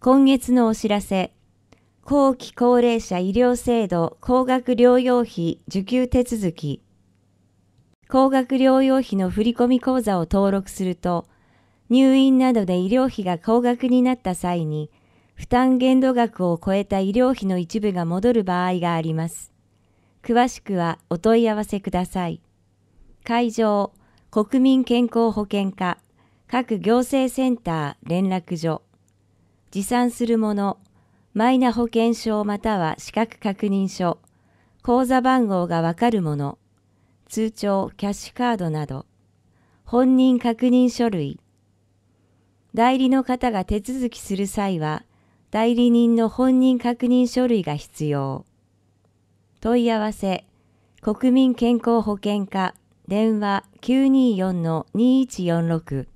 今月のお知らせ、後期高齢者医療制度高額療養費受給手続き。高額療養費の振込口座を登録すると、入院などで医療費が高額になった際に、負担限度額を超えた医療費の一部が戻る場合があります。詳しくはお問い合わせください。会場、国民健康保険課、各行政センター連絡所。持参するもの、マイナ保険証または資格確認書、口座番号がわかるもの、通帳、キャッシュカードなど、本人確認書類。代理の方が手続きする際は、代理人の本人確認書類が必要。問い合わせ、国民健康保険課、電話 924-2146